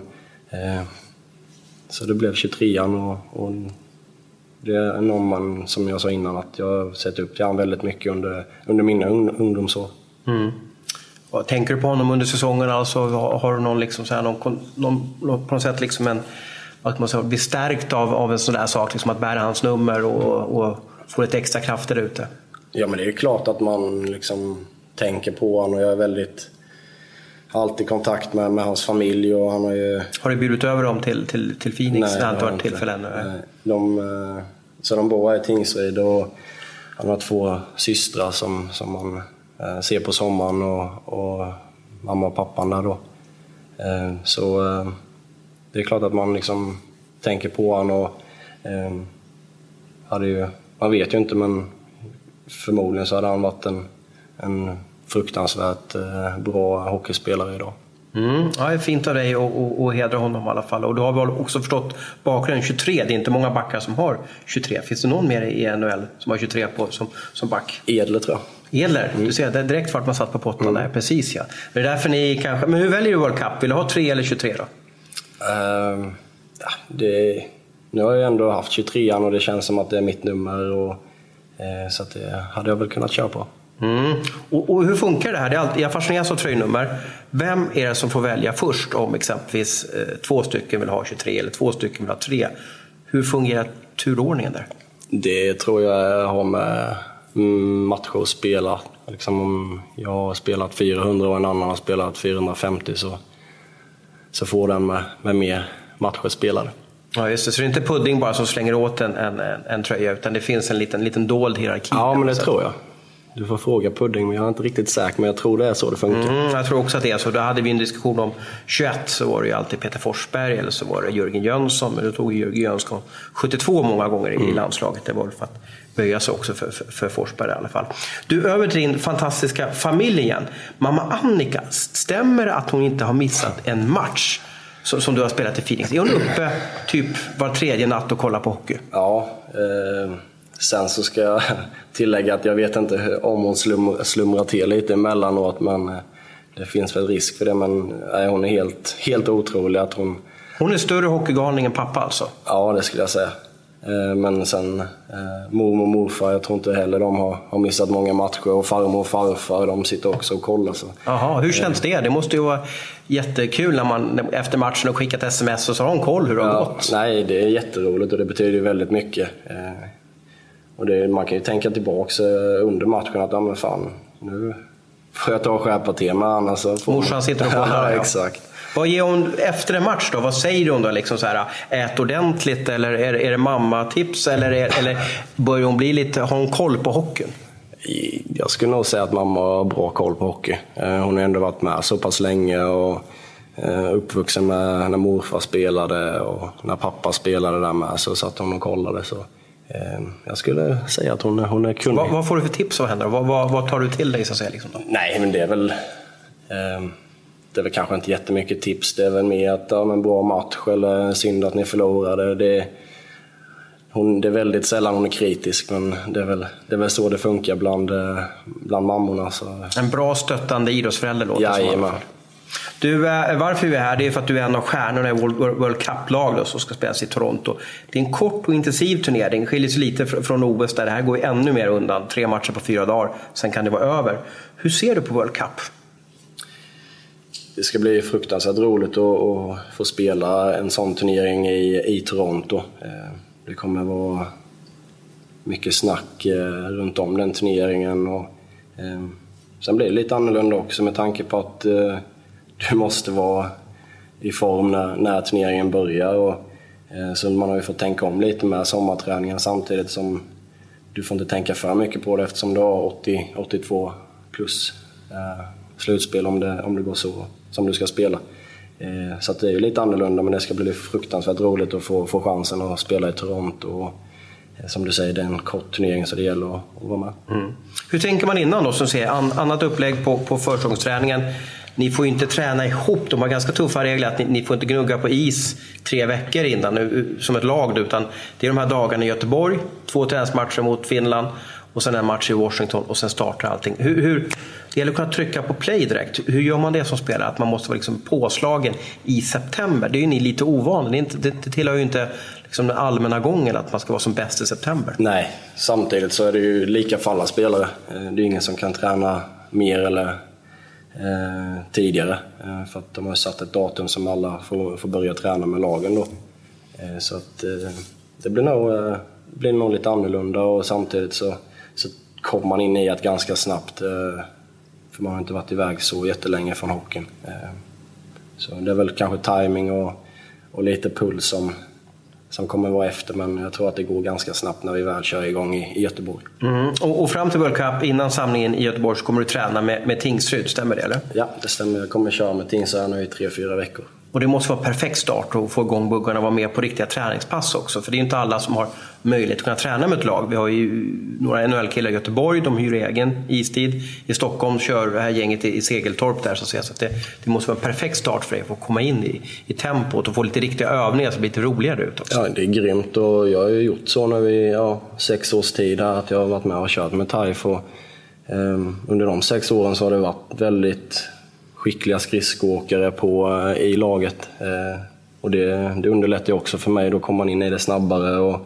så det blev 23an, och det är någon man, som jag sa innan, att jag har sett upp till han väldigt mycket under mina ungdomsår. Och tänker du på honom under säsongen, alltså har du någon liksom så här, någon på något sätt liksom att man ska bli stärkt av en sån där sak, liksom att bära hans nummer och få lite extra krafter ute? Ja, men det är klart att man liksom tänker på honom, och jag är alltid i kontakt med hans familj, och han har ju... Har du bjudit över dem till Phoenix? Nej, det har inte varit tillfällen. Så de bor här i Tingsryd, och han har 2 systrar som man ser på sommaren, och mamma och pappan där då. Så det är klart att man liksom tänker på honom, och man vet ju inte, men förmodligen så hade han varit en fruktansvärt bra hockeyspelare idag. Ja, det är fint av dig och hedra honom i alla fall. Och du har väl också förstått bakgrunden 23. Det är inte många backar som har 23. Finns det någon mer i NHL som har 23 på som back? Edler tror jag. Edler, du ser, det är direkt för att man satt på pottan där. Precis, ja. Det är därför ni kanske... Men hur väljer du World Cup? Vill du ha 3 eller 23 då? Nu har jag ändå haft 23an och det känns som att det är mitt nummer. Så att det hade jag väl kunnat köra på. Och hur funkar det här? Det är alltid, jag fascineras av tröjnummer. Vem är det som får välja först om exempelvis 2 stycken vill ha 23 eller 2 stycken vill ha 3? Hur fungerar turordningen där? Det tror jag har med matcher att spela. Liksom om jag har spelat 400 och en annan har spelat 450 så får den med mer matcher spelade. Ja, just det. Så det är inte pudding bara som slänger åt en tröja, utan det finns en liten dold hierarki. Ja, men det tror jag. Du får fråga pudding, men jag är inte riktigt säker, men jag tror det är så det funkar. Jag tror också att det är så. Då hade vi en diskussion om 21, så var det ju alltid Peter Forsberg eller så var det Jörgen Jönsson, men då tog Jörgen Jönsson 72 många gånger i landslaget. Det var för att böja sig också för Forsberg i alla fall. Du, över till din fantastiska familj igen. Mamma Annika, stämmer att hon inte har missat en match som du har spelat i Phoenix? Är hon uppe typ var 3:e natt och kollar på hockey? Ja, sen så ska jag tillägga att jag vet inte om hon slumrar till lite emellanåt, men det finns väl risk för det. Men hon är helt otrolig att hon... Hon är större hockeygalning än pappa alltså? Ja, det skulle jag säga. Men sen mormor och morfar, jag tror inte heller de har missat många matcher. Och farmor och farfar, de sitter också och kollar. Så. Jaha, hur känns det? Det måste ju vara jättekul när man efter matchen har skickat sms och så har hon koll hur det har gått. Nej, det är jätteroligt och det betyder ju väldigt mycket. Och man kan ju tänka tillbaka under matchen att men fan, nu får jag ta och skärpa till mig, annars så får morsan sitter och kollar. Ja, exakt. Vad ger hon efter en match då? Vad säger hon då? Liksom så här, ät ordentligt, eller är det mamma-tips, eller börjar hon bli lite, har hon koll på hockeyn? Jag skulle nog säga att mamma har bra koll på hockey. Hon har ändå varit med så pass länge och uppvuxen med när morfar spelade och när pappa spelade där med, så satt hon och kollade. Så jag skulle säga att hon är kunnig. Vad får du för tips av henne? Vad tar du till dig så att säga? Liksom då? Nej, men det är väl kanske inte jättemycket tips. Det är väl mer att en bra match eller synd att ni förlorade. Det är väldigt sällan hon är kritisk, men det är väl så det funkar bland mammorna. Så. En bra stöttande idrottsförälder låter som i alla fall. Du, varför vi är här, det är för att du är en av stjärnorna i World Cup-lag som ska spelas i Toronto. Det är en kort och intensiv turnering, skiljer sig lite från OS där det här går ännu mer undan. 3 matcher på 4 dagar, sen kan det vara över. Hur ser du på World Cup? Det ska bli fruktansvärt roligt att få spela en sån turnering i Toronto. Det kommer vara mycket snack runt om den turneringen. Och sen blir det lite annorlunda också med tanke på att du måste vara i form när turneringen börjar. Så man har ju fått tänka om lite med sommarträningen samtidigt som du får inte tänka för mycket på det eftersom du har 82 plus slutspel om det går så som du ska spela. Så att det är ju lite annorlunda, men det ska bli fruktansvärt roligt att få chansen att spela i Toronto. Och som du säger, det är en kort turnering så det gäller att vara med. Hur tänker man innan då, som ser annat upplägg på försäsongsträningen? Ni får ju inte träna ihop, de har ganska tuffa regler att ni får inte gnugga på is 3 veckor innan som ett lag, utan det är de här dagarna i Göteborg, 2 träningsmatcher mot Finland och sen en match i Washington och sen startar allting. Det gäller att kunna trycka på play direkt. Hur gör man det som spelare? Att man måste vara liksom påslagen i september. Det är ju ni lite ovanligt. Det tillhör ju inte liksom den allmänna gången att man ska vara som bäst i september. Nej, samtidigt så är det ju lika för alla spelare. Det är ingen som kan träna mer eller tidigare. För att de har satt ett datum som alla får börja träna med lagen då. Så att det blir nog lite annorlunda, och samtidigt så kommer man in i att ganska snabbt, för man har inte varit iväg så jättelänge från hockeyn. Så det är väl kanske timing och lite puls som kommer vara efter, men jag tror att det går ganska snabbt när vi väl kör igång i Göteborg. Och fram till World Cup, innan samlingen i Göteborg, så kommer du träna med Tingsryd, stämmer det eller? Ja, det stämmer. Jag kommer köra med Tingsryd nu i 3-4 veckor. Och det måste vara en perfekt start att få igång buggarna och vara med på riktiga träningspass också. För det är inte alla som har möjlighet att kunna träna med ett lag. Vi har ju några NHL-killar i Göteborg, de hyr egen istid. I Stockholm kör det här gänget i Segeltorp där, så att säga. Så att det måste vara en perfekt start för er för att komma in i tempot och få lite riktiga övningar så det blir lite roligare ut också. Ja, det är grymt, och jag har ju gjort så när vi 6 års tid här, att jag har varit med och kört med TIFE. Och under de 6 åren så har det varit väldigt skickliga skridskoåkare i laget. Och det underlättar ju också för mig. Då kommer man in i det snabbare. Och,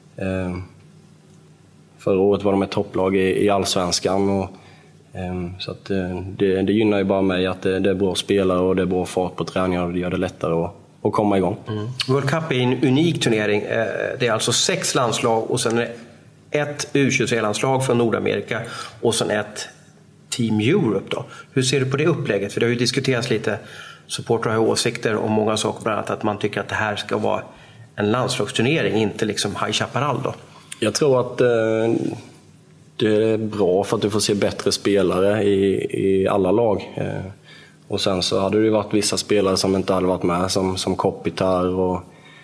förra året var de ett topplag i Allsvenskan. Och, så att det gynnar ju bara mig att det är bra spelare och det är bra fart på träningar, och det gör det lättare att komma igång. World Cup är en unik turnering. Det är alltså 6 landslag och sen är det ett U23-landslag från Nordamerika och sen ett Team Europe då. Hur ser du på det upplägget? För det har ju diskuterats lite, supportrar har åsikter om många saker, bland annat att man tycker att det här ska vara en landslagsturnering, inte liksom High Chaparral då. Jag tror att det är bra för att du får se bättre spelare i alla lag. Och sen så hade det ju varit vissa spelare som inte hade varit med, som Kopitar och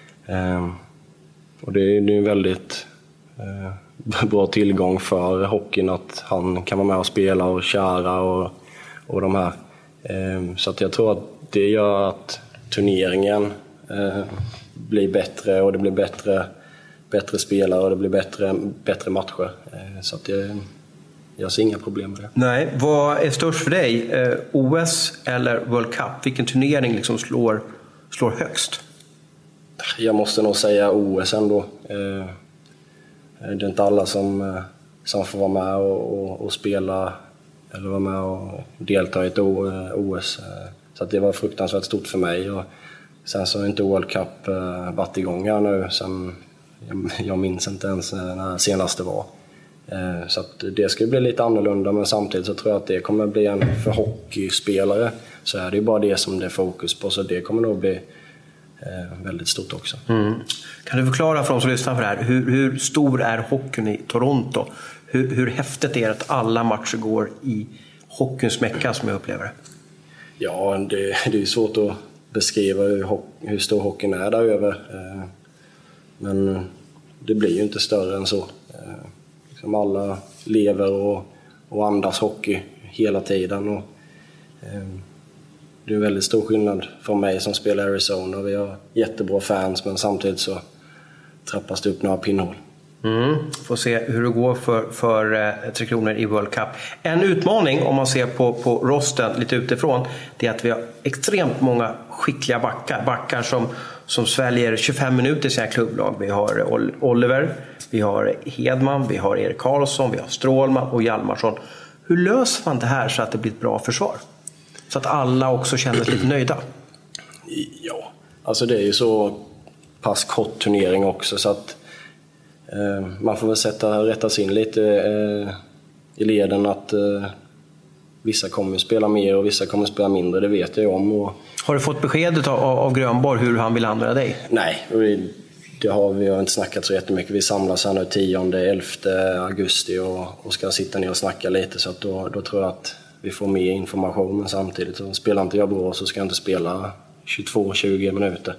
det är ju väldigt bra tillgång för hockeyn att han kan vara med och spela och köra och de här. Så att jag tror att det gör att turneringen blir bättre, och det blir bättre spelare och det blir bättre matcher. Så att jag ser inga problem med det. Nej, vad är störst för dig? OS eller World Cup? Vilken turnering liksom slår högst? Jag måste nog säga OS ändå. Det är inte alla som får vara med och spela eller vara med och delta i ett OS. Så att det var fruktansvärt stort för mig. Och sen så har inte World Cup varit igång här nu. Sen, jag minns inte ens när det senaste var. Så att det ska bli lite annorlunda, men samtidigt så tror jag att det kommer bli för hockeyspelare. Så är det ju bara det som det är fokus på, så det kommer nog bli väldigt stort också. Kan du förklara för oss som lyssnar på det här, hur stor är hockeyn i Toronto? Hur häftigt är det att alla matcher går i hockeyns mecka, som jag upplever det? Ja, det är ju svårt att beskriva hur stor hockeyn är där över. Men det blir ju inte större än så. Liksom alla lever och andas hockey hela tiden. Och, det är en väldigt stor skillnad för mig som spelar i Arizona. Vi har jättebra fans, men samtidigt så trappas det upp några pinnhål. Får se hur det går för Tre Kronor i World Cup. En utmaning om man ser på rosten lite utifrån, det är att vi har extremt många skickliga backar som sväljer 25 minuter i sina klubblag. Vi har Oliver, vi har Hedman, vi har Erik Karlsson, vi har Strålman och Hjalmarsson. Hur löser man det här så att det blir ett bra försvar? Så att alla också känner sig lite nöjda? Ja, alltså det är ju så pass kort turnering också, så att man får väl rättas in lite i leden att vissa kommer spela mer och vissa kommer spela mindre, det vet jag om. Och har du fått beskedet av Grönborg hur han vill använda dig? Nej, vi har inte snackat så jättemycket. Vi samlas här nu 10-11 augusti och ska sitta ner och snacka lite, så att då tror jag att vi får mer information, men samtidigt så spelar inte jag bra så ska jag inte spela 22-20 minuter.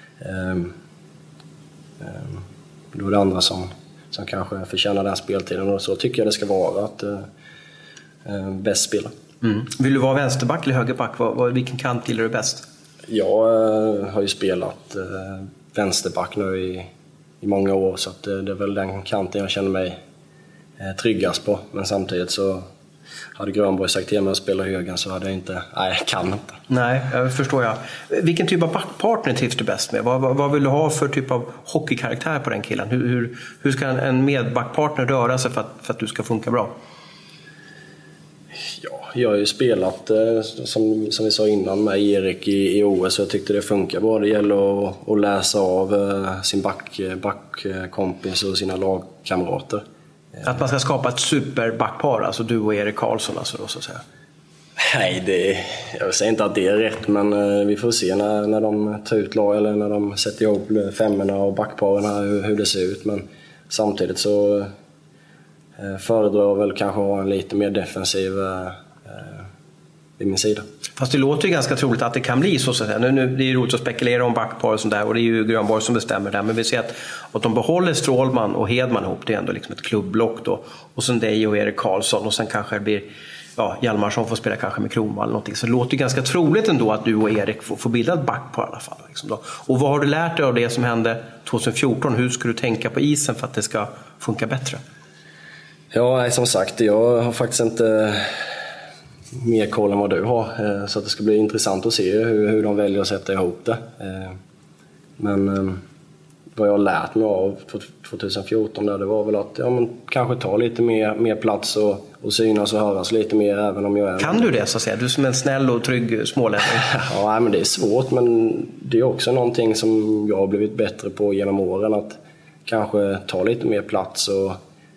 Då är det andra som kanske förtjänar den speltiden, och så tycker jag det ska vara, att bäst spela. Vill du vara vänsterback eller högerback? Vilken kant gillar du bäst? Jag har ju spelat vänsterback nu i många år, så att det är väl den kanten jag känner mig tryggast på, men samtidigt så hade Grönborg sagt till mig att spela högen så hade jag inte, jag kan inte. Nej, jag förstår jag. Vilken typ av backpartner trivs du bäst med? Vad vill du ha för typ av hockeykaraktär på den killen? Hur ska en medbackpartner röra sig för att du ska funka bra? Ja, jag har ju spelat som vi sa innan med Erik i OS, och jag tyckte det funkar bra. Det gäller att läsa av sin backkompis och sina lagkamrater. Att man ska skapa ett superbackpar, alltså du och Erik Karlsson, alltså då, så att säga. Nej, jag säger inte att det är rätt, men vi får se när de tar ut lag, eller när de sätter ihop femmorna och backparen hur det ser ut. Men samtidigt så föredrar väl kanske ha en lite mer defensiv vid min sida. Fast det låter ju ganska troligt att det kan bli så att säga. Nu, det är ju roligt att spekulera om backpar och sånt där, och det är ju Grönborg som bestämmer det. Men vi ser att de behåller Strålman och Hedman ihop, det är ändå liksom ett klubbblock då. Och sen dig och Erik Karlsson, och sen kanske det blir Hjalmarsson får spela kanske med Kronwall eller någonting. Så det låter ju ganska troligt ändå att du och Erik får bilda ett backpar i alla fall. Liksom då. Och vad har du lärt dig av det som hände 2014? Hur ska du tänka på isen för att det ska funka bättre? Ja, som sagt, jag har faktiskt inte mer koll än vad du har. Så att det ska bli intressant att se hur de väljer att sätta ihop det. Men vad jag har lärt mig av 2014 där, det var väl att kanske ta lite mer plats och synas och höras lite mer, även om jag är... Kan du det så att säga? Du som är en snäll och trygg smålänning. Ja, men det är svårt, men det är också någonting som jag har blivit bättre på genom åren, att kanske ta lite mer plats och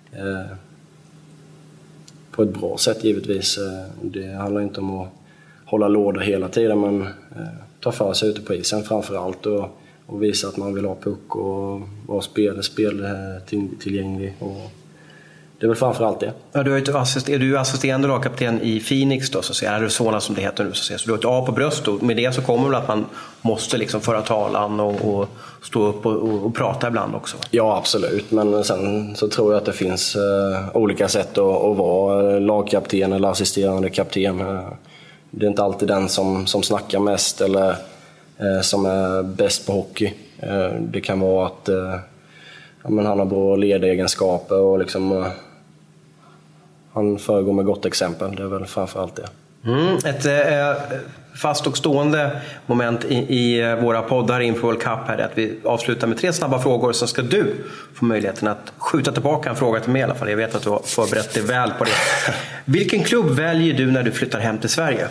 på ett bra sätt givetvis. Det handlar inte om att hålla lådor hela tiden, men ta för sig ute på isen framförallt och visa att man vill ha puck och vara speltillgänglig. Och det är väl framförallt det. Ja, är du assisterande lagkapten i Phoenix då, så att säga, Arizona som det heter nu, så du har ett A på bröst, och med det så kommer väl att man måste liksom föra talan och stå upp och prata ibland också? Ja, absolut, men sen så tror jag att det finns olika sätt att vara lagkapten eller assisterande kapten. Det är inte alltid den som snackar mest eller som är bäst på hockey. Det kan vara att han har bra ledegenskaper och liksom, han föregår med gott exempel. Det är väl framförallt det. Ett fast och stående moment i våra poddar inför World Cup här är att vi avslutar med 3 snabba frågor, och sen ska du få möjligheten att skjuta tillbaka en fråga till mig i alla fall. Jag vet att du har förberett dig väl på det. Vilken klubb väljer du när du flyttar hem till Sverige?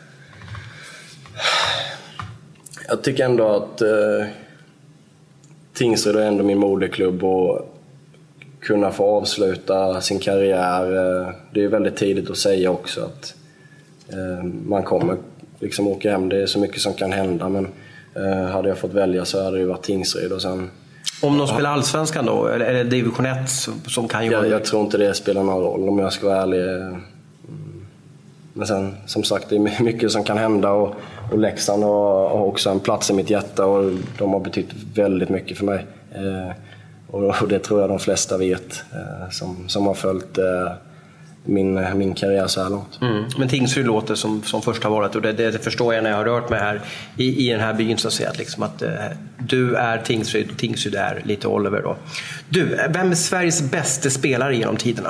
Jag tycker ändå att Tingsryd är ändå min moderklubb, och kunna få avsluta sin karriär. Det är väldigt tidigt att säga också att man kommer liksom åka hem. Det är så mycket som kan hända, men hade jag fått välja så hade det varit Tingsryd. Och sen, om de spelar allsvenskan då, eller division 1 som kan ju... Jag tror inte det spelar någon roll om jag ska vara ärlig. Men sen, som sagt, det är mycket som kan hända, och Leksand har också en plats i mitt hjärta, och de har betytt väldigt mycket för mig. Och det tror jag de flesta vet som har följt min karriär så här långt. Men Tingsryd låter som första valet, och det förstår jag när jag har rört mig här i den här byn, så att säga, liksom att du är Tingsryd är lite Oliver då. Du, vem är Sveriges bästa spelare genom tiderna?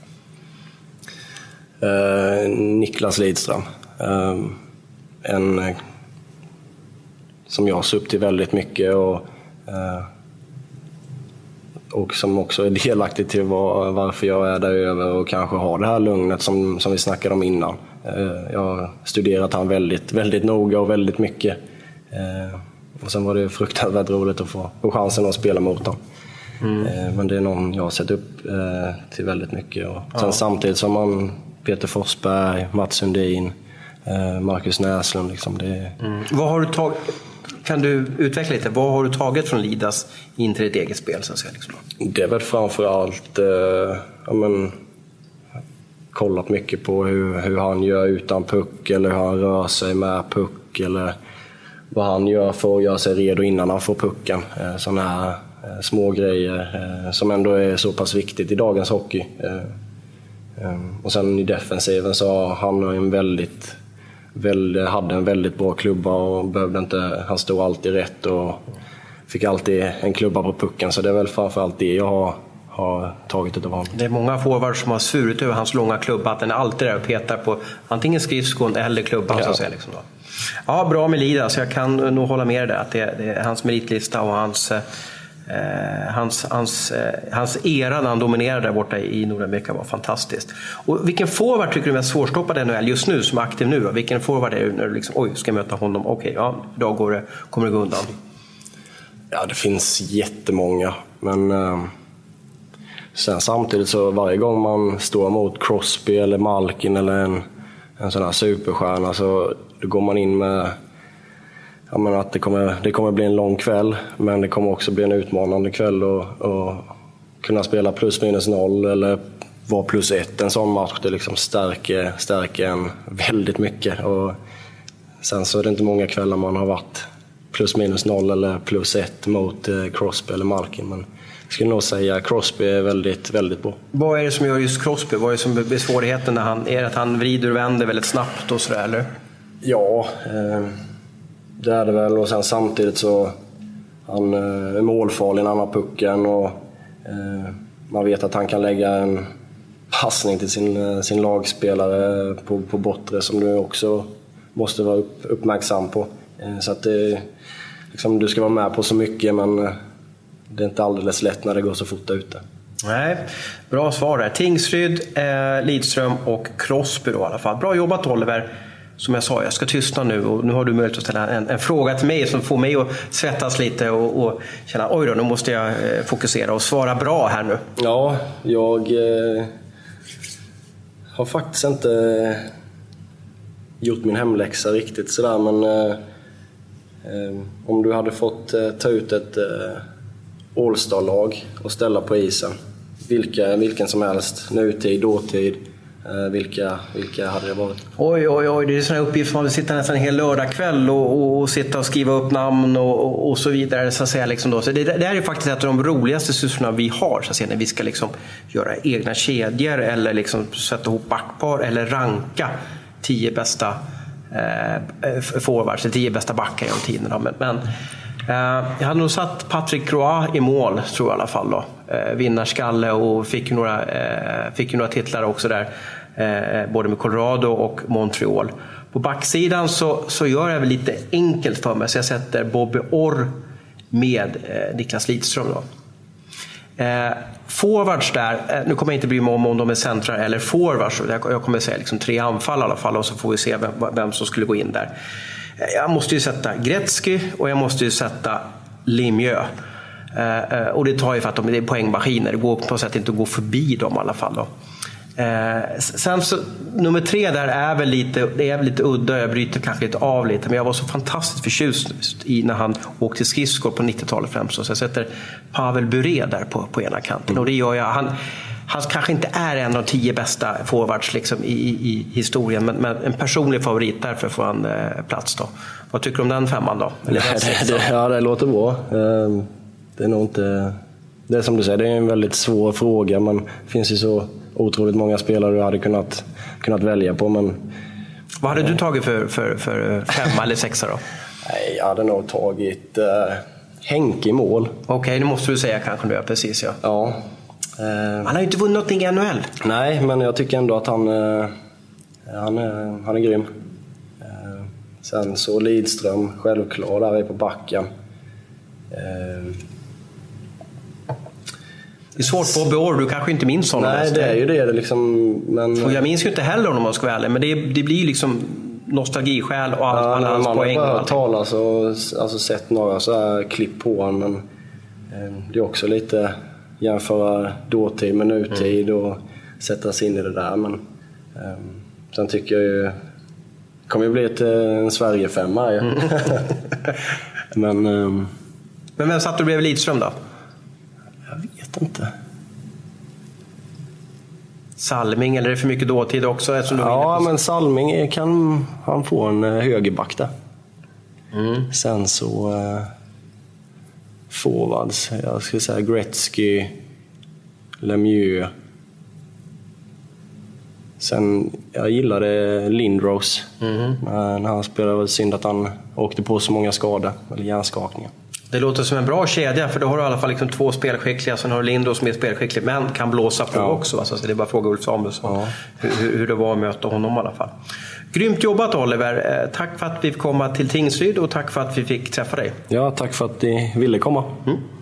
Niklas Lidström. En som jag ser upp till väldigt mycket, och som också är delaktig till varför jag är där över och kanske har det här lugnet som vi snackade om innan. Jag har studerat han väldigt, väldigt noga och väldigt mycket. Och sen var det fruktansvärt roligt att få chansen att spela mot honom. Men det är någon jag har sett upp till väldigt mycket. Och sen samtidigt som man Peter Forsberg, Mats Sundin, Marcus Näslund. Liksom det... Vad har du tagit? Kan du utveckla lite? Vad har du tagit från Lidas in till ditt eget spel? Så att säga, liksom? Det är väl framförallt kollat mycket på hur han gör utan puck, eller hur han rör sig med puck, eller vad han gör för att göra sig redo innan han får pucken. Sådana här små grejer som ändå är så pass viktigt i dagens hockey. Och sen i defensiven så han hade en väldigt bra klubba, och behövde inte, han stod alltid rätt och fick alltid en klubba på pucken, så det är väl framförallt det jag har tagit utav honom. Det är många forwards som har svurit över hans långa klubba, att den är alltid där och petar på antingen skridskon eller klubban. Så att säga, liksom då. Ja, bra med Lida, så jag kan nog hålla med dig där, att det är hans meritlista och hans era när han dominerade där borta i Nordamerika var fantastiskt. Och vilken forward tycker du är mest svårstoppad i NHL just nu, som är aktiv nu? Vilken forward är du när du liksom, ska jag möta honom? Okej, då kommer det gå undan. Ja, det finns jättemånga, men sen samtidigt så varje gång man står mot Crosby eller Malkin eller en sån här superstjärna, så då går man in med att det kommer bli en lång kväll, men det kommer också bli en utmanande kväll, och kunna spela plus minus noll eller vara +1 en sån match. Det liksom stärker en väldigt mycket. Och sen så är det inte många kvällar man har varit +-0 eller +1 mot Crosby eller Malkin. Men jag skulle nog säga Crosby är väldigt, väldigt bra. Vad är det som gör just Crosby? Vad är det som är svårigheten när är det att han vrider och vänder väldigt snabbt och sådär, eller? Ja, det är det väl. Och sen samtidigt så han är målfarlig när han har pucken och man vet att han kan lägga en passning till sin lagspelare på bortre som du också måste vara uppmärksam på. Så att det, liksom, du ska vara med på så mycket, men det är inte alldeles lätt när det går så fort ute. Nej, bra svar där. Tingsryd, Lidström och Crosby då i alla fall. Bra jobbat, Oliver. Som jag sa, jag ska tystna nu och nu har du möjlighet att ställa en fråga till mig som får mig att svettas lite och känna, oj då, nu måste jag fokusera och svara bra här nu. Ja, jag har faktiskt inte gjort min hemläxa riktigt sådär, men om du hade fått ta ut ett All-Star-lag och ställa på isen, vilken som helst, nutid, dåtid, vilka hade det varit? Oj, det är sådana uppgifter som man vill sitta nästan en hel lördagkväll och sitta och skriva upp namn och så vidare, så att säga, liksom då. Så det är ju faktiskt ett av de roligaste sysslorna vi har, så att säga, när vi ska liksom göra egna kedjor eller liksom sätta ihop backpar eller ranka 10 bästa forwards, 10 bästa backar genom tiderna. Men jag hade nog satt Patrick Roy i mål, tror jag i alla fall då. Vinnarskalle och fick ju några titlar också där, både med Colorado och Montreal. På backsidan så gör jag väl lite enkelt för mig, så jag sätter Bobby Orr med Niklas Lidström då. Forwards där, nu kommer jag inte bry mig om de är centrar eller forwards, jag kommer säga liksom 3 anfall i alla fall, och så får vi se vem som skulle gå in där. Jag måste ju sätta Gretzky och jag måste ju sätta Lemieux. Och det tar ju för att det är poängmaskiner. Det går på något sätt inte att gå förbi dem i alla fall då. Sen så, nummer 3 där är väl lite udda. Jag bryter kanske lite av lite, men jag var så fantastiskt förtjust i när han åkte skridskor på 90-talet främst. Så jag sätter Pavel Bure där på ena kanten. Och det gör jag. Han kanske inte är en av 10 bästa forwards liksom i historien, men en personlig favorit, därför får han plats då. Vad tycker du om den 5:an då? Ja, det låter bra. Det är nog inte... Det är som du säger, det är en väldigt svår fråga, men det finns ju så otroligt många spelare du hade kunnat välja på. Men vad hade du tagit för 5 eller 6 då? Nej, jag hade nog tagit Henke i mål. Okej, det måste du säga kanske nu, precis ja. Ja. Han har ju inte vunnit någonting i NHL. Nej, men jag tycker ändå att han är grym. Sen så Lidström, självklar, där är på backen. Det är svårt på Bobby Orr, du kanske inte minns honom. Nej, det är ju det liksom, men... Jag minns ju inte heller om man ska vara ärlig, men det blir liksom nostalgiskäl och alla hans poäng. Man har talat och alltså sett några så här klipp på honom, men det är också lite jämföra dåtid med nutid och sätta sig in i det där, men sen tycker jag ju det kommer ju bli en Sverige-5 ja. Men vem satt du bredvid Lidström då? Jag vet inte. Salming, eller är det för mycket dåtid också? Ja, men Salming kan han få en högerback där. Sen så forwards, jag skulle säga Gretzky, Lemieux. Sen jag gillade Lindros. Men han spelade väl synd att han åkte på så många skador eller hjärnskakningar. Det låter som en bra kedja, för då har du i alla fall liksom 2 spelskickliga. Sen har du Lindros som är spelskicklig men kan blåsa på också. Alltså, så det är bara att fråga Ulf Samuelsson hur det var att möta honom i alla fall. Grymt jobbat, Oliver. Tack för att vi fick komma till Tingsryd och tack för att vi fick träffa dig. Ja, tack för att ni ville komma.